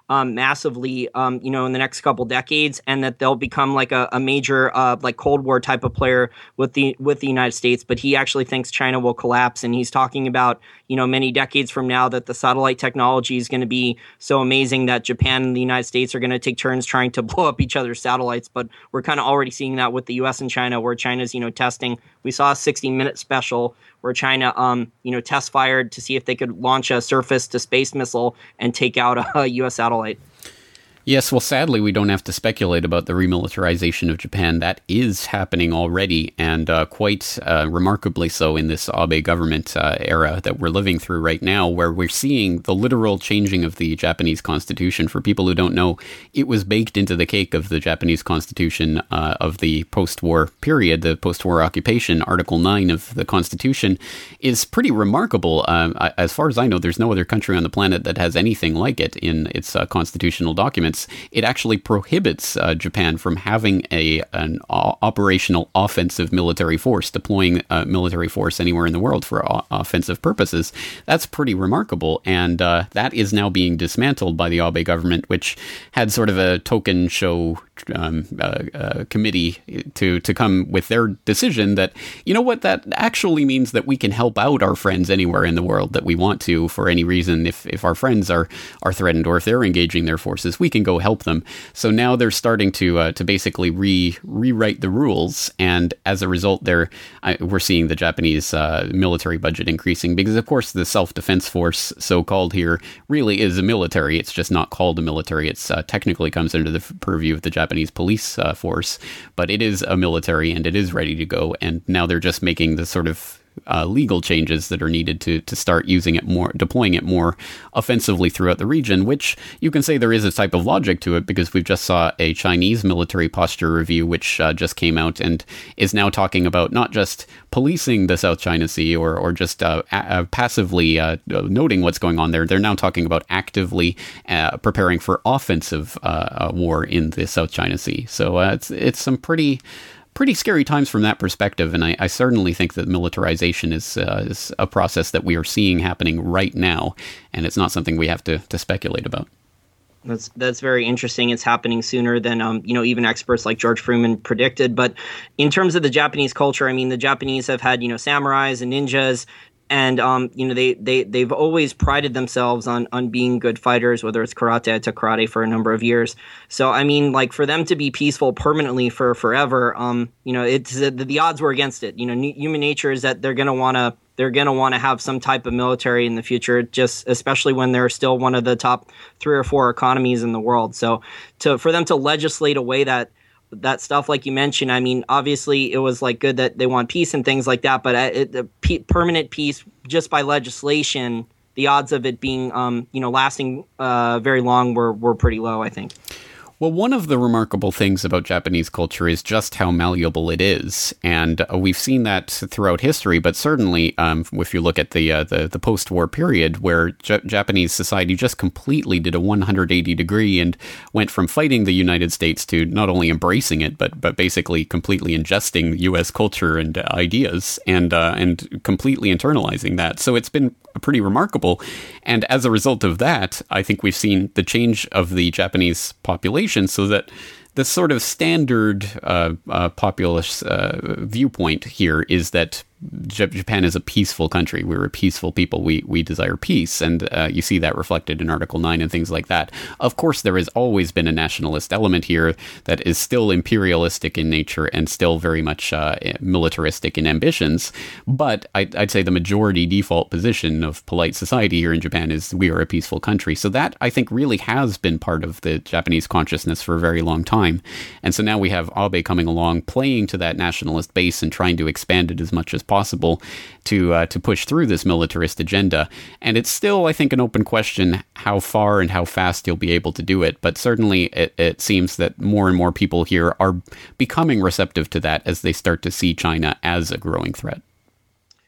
um, massively, um, you know, in the next couple decades, and that they'll become like a, a major, uh, like Cold War type of player with the with the United States. But he actually thinks China will collapse, and he's talking about, you know, many decades from now that the satellite technology is going to be so amazing that Japan and the United States are going to take turns trying to blow up each other's satellites. But we're kind of already seeing that with the U S and China, where China's, you know, testing. We saw a sixty minute special where China, um, you know, test fired to see if they could launch a surface to space missile and take out a U S satellite. Yes, well, sadly, we don't have to speculate about the remilitarization of Japan. That is happening already, and uh, quite uh, remarkably so in this Abe government uh, era that we're living through right now, where we're seeing the literal changing of the Japanese constitution. For people who don't know, it was baked into the cake of the Japanese constitution uh, of the post-war period, the post-war occupation. Article nine of the constitution is pretty remarkable. Um, as far as I know, there's no other country on the planet that has anything like it in its uh, constitutional documents. It actually prohibits uh, Japan from having a an o- operational offensive military force, deploying uh, military force anywhere in the world for o- offensive purposes. That's pretty remarkable, and uh, that is now being dismantled by the Abe government, which had sort of a token show um, uh, uh, committee to to come with their decision that, you know what, that actually means that we can help out our friends anywhere in the world that we want to for any reason. If if our friends are are threatened or if they're engaging their forces, we can go help them. So now they're starting to uh, to basically re rewrite the rules, and as a result, they're I, we're seeing the Japanese uh, military budget increasing because, of course, the self-defense force, so-called here, really is a military. It's just not called a military. It's uh, technically comes under the purview of the Japanese police uh, force, but it is a military and it is ready to go. And now they're just making the sort of Uh, legal changes that are needed to to start using it more, deploying it more offensively throughout the region, which you can say there is a type of logic to it because we've just saw a Chinese military posture review, which uh, just came out and is now talking about not just policing the South China Sea or, or just uh, a- passively uh, noting what's going on there. They're now talking about actively uh, preparing for offensive uh, uh, war in the South China Sea. So uh, it's, it's some pretty... pretty scary times from that perspective, and I, I certainly think that militarization is, uh, is a process that we are seeing happening right now, and it's not something we have to, to speculate about. That's that's very interesting. It's happening sooner than um, you know, even experts like George Freeman predicted. But in terms of the Japanese culture, I mean, the Japanese have had, you know, samurais and ninjas. And, um, you know, they, they, they've always prided themselves on, on being good fighters, whether it's karate. I took karate for a number of years. So, I mean, like, for them to be peaceful permanently for forever, um, you know, it's the, the odds were against it. You know, n- human nature is that they're going to want to they're going to want to have some type of military in the future, just especially when they're still one of the top three or four economies in the world. So to for them to legislate away that that stuff, like you mentioned, I mean, obviously it was like good that they want peace and things like that, but it, the p- permanent peace just by legislation, the odds of it being, um, you know, lasting uh, very long were, were pretty low, I think. Well, one of the remarkable things about Japanese culture is just how malleable it is, and uh, we've seen that throughout history. But certainly, um, if you look at the uh, the, the post-war period, where J- Japanese society just completely did a one hundred eighty degree and went from fighting the United States to not only embracing it, but but basically completely ingesting U S culture and uh, ideas, and uh, and completely internalizing that. So it's been pretty remarkable, and as a result of that, I think we've seen the change of the Japanese population. So that the sort of standard uh, uh, populist uh, viewpoint here is that J- Japan is a peaceful country. We're a peaceful people. We we desire peace, and uh, you see that reflected in Article nine and things like that. Of course, there has always been a nationalist element here that is still imperialistic in nature and still very much uh, militaristic in ambitions. But I'd, I'd say the majority default position of polite society here in Japan is we are a peaceful country. So that, I think, really has been part of the Japanese consciousness for a very long time. And so now we have Abe coming along, playing to that nationalist base and trying to expand it as much as possible to uh, to push through this militarist agenda. And it's still, I think, an open question how far and how fast he'll be able to do it. But certainly it, it seems that more and more people here are becoming receptive to that as they start to see China as a growing threat.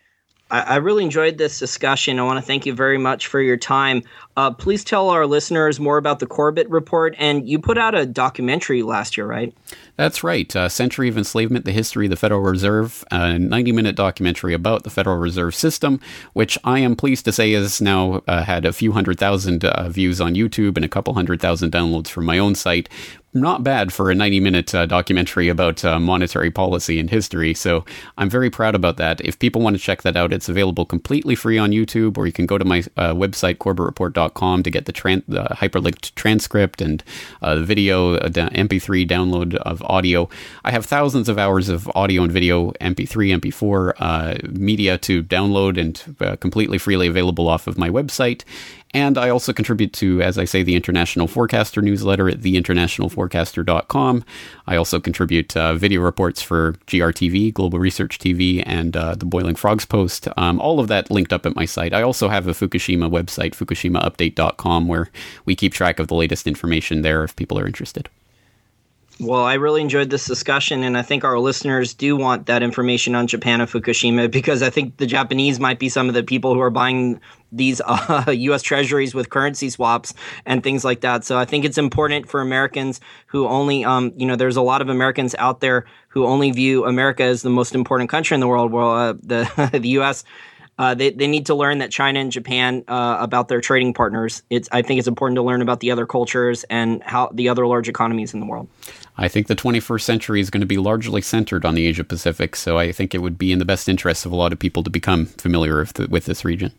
I, I really enjoyed this discussion. I want to thank you very much for your time. Uh, please tell our listeners more about the Corbett Report. And you put out a documentary last year, right? That's right. Uh, Century of Enslavement, The History of the Federal Reserve, a ninety-minute documentary about the Federal Reserve System, which I am pleased to say has now uh, had a few hundred thousand uh, views on YouTube and a couple hundred thousand downloads from my own site. Not bad for a ninety-minute uh, documentary about uh, monetary policy and history, so I'm very proud about that. If people want to check that out, it's available completely free on YouTube, or you can go to my uh, website, corbett report dot com, to get the tran- uh, hyperlinked transcript and uh, the video, uh, M P three download of audio. I have thousands of hours of audio and video, M P three, M P four uh, media to download and uh, completely freely available off of my website. And I also contribute to, as I say, the International Forecaster newsletter at the international forecaster dot com. I also contribute uh, video reports for G R T V, Global Research T V, and uh, the Boiling Frogs Post. Um, all of that linked up at my site. I also have a Fukushima website, fukushima update dot com, where we keep track of the latest information there if people are interested. Well, I really enjoyed this discussion, and I think our listeners do want that information on Japan and Fukushima, because I think the Japanese might be some of the people who are buying these uh, U S treasuries with currency swaps and things like that. So I think it's important for Americans who only, um, you know, there's a lot of Americans out there who only view America as the most important country in the world. Well, uh, the the U S Uh, they, they need to learn that China and Japan, uh, about their trading partners. It's I think it's important to learn about the other cultures and how the other large economies in the world. I think the twenty-first century is going to be largely centered on the Asia Pacific, so I think it would be in the best interest of a lot of people to become familiar with, the, with this region.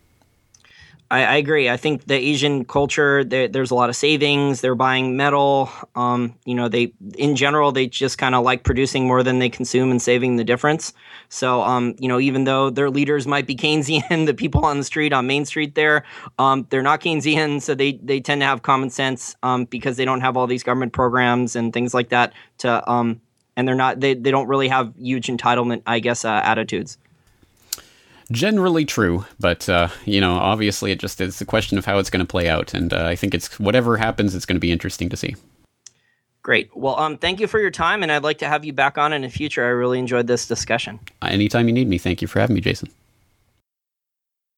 I, I agree. I think the Asian culture, there's a lot of savings. They're buying metal. Um, you know, they in general, they just kind of like producing more than they consume and saving the difference. So, um, you know, even though their leaders might be Keynesian, the people on the street, on Main Street there, um, they're not Keynesian. So they, they tend to have common sense um, because they don't have all these government programs and things like that to um, and they're not they, they don't really have huge entitlement, I guess, uh, attitudes. Generally true, but, uh, you know, obviously it just is a question of how it's going to play out. And uh, I think it's whatever happens, it's going to be interesting to see. Great. Well, um, thank you for your time, and I'd like to have you back on in the future. I really enjoyed this discussion. Uh, anytime you need me. Thank you for having me, Jason.